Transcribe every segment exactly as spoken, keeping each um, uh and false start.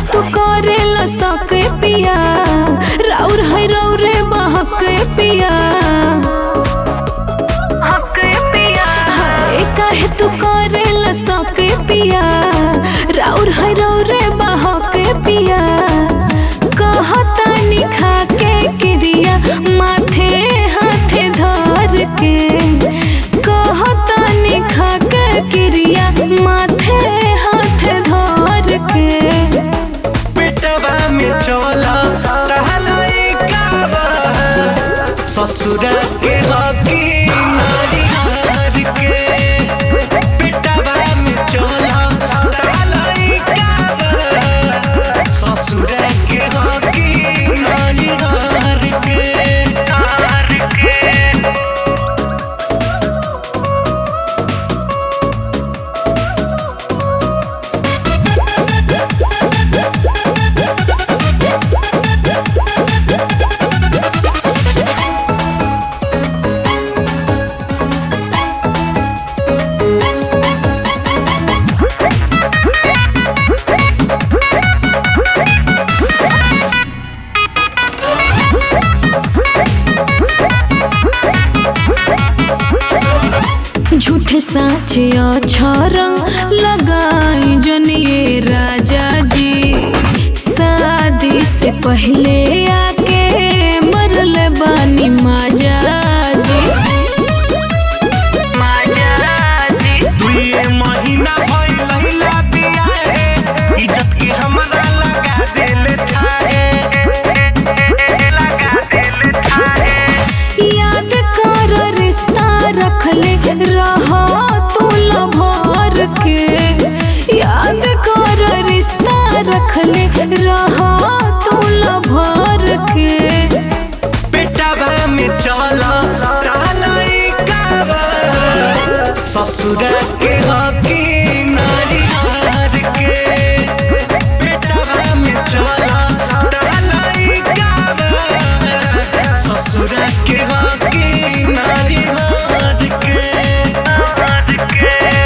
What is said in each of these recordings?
तू करेला सके पिया राउर है रौरे बहके पिया हके पिया हाय काहे तू करेला सके पिया राउर है रौरे बहके पिया कहता निखा के क्रिया माथे हाथे धर के कहता निखा के क्रिया माथे हाथे धर के पेटवा में चला टहलाई कावा ससुर के हकी नारी हार के पेटवा में चला टहलाई कावा ससुर के हकी नारी हार के हार के झूठे साचे अच्छा रंग लगाई जनिए राजा जी शादी से पहले आके मरले बानी माजा जी माजा जी दुए महीना भइला बिया है इज्जत के हमरा लगा देले थाहे लगा देले थाहे याद कर रिश्ता रखले रहा तू लभर के याद कर रिश्ता रखले रहा तू लभर के पेटवा में चला टहलाई कावा ससुर के हकी नारी हार के पेटवा में चला टहलाई कावा ससुर के हकी नारी हार के हार के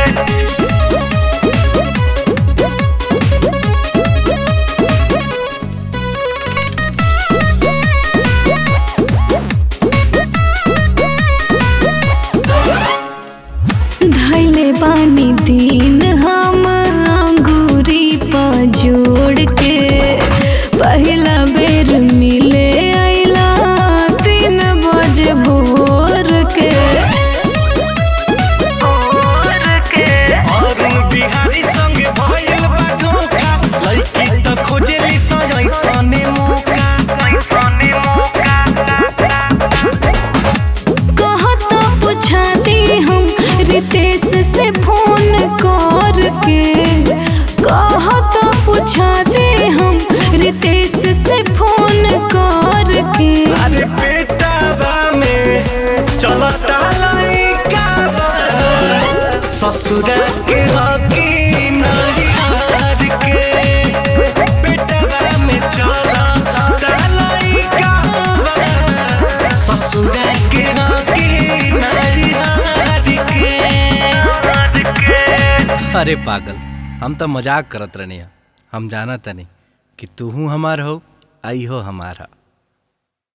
धैले बानी दिन हम अंगूरी पर जोड़ के पहला बेर मिले आइला तीन बजे भोर के भोर के और बिहारी संग भइल बा धोखा लइकी त खोजेली सजैसने मौका ऐसने मौका कहता पूछा दी हम रितेश से फोन करके कहता पूछा दे हम रितेश से फोन करके अरे पेटवा में चलता लइका बा ससुर के हकी नारी हार के पेटवा में चलता लइका बा ससुर के हकी नारी हार के हार के। अरे पागल हम तो मजाक करत रहनी हम जानत नहीं कि तू हमार हो आई हो हमारा।